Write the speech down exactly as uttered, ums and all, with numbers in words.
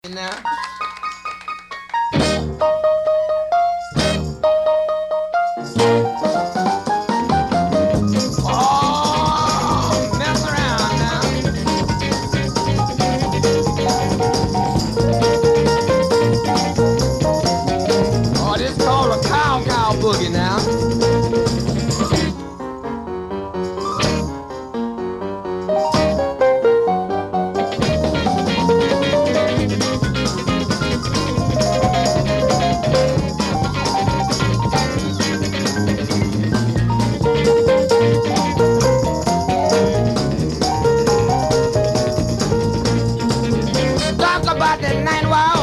now. Oh, mess around now. Oh, this is called a cow cow boogie now. Talk about the night wild.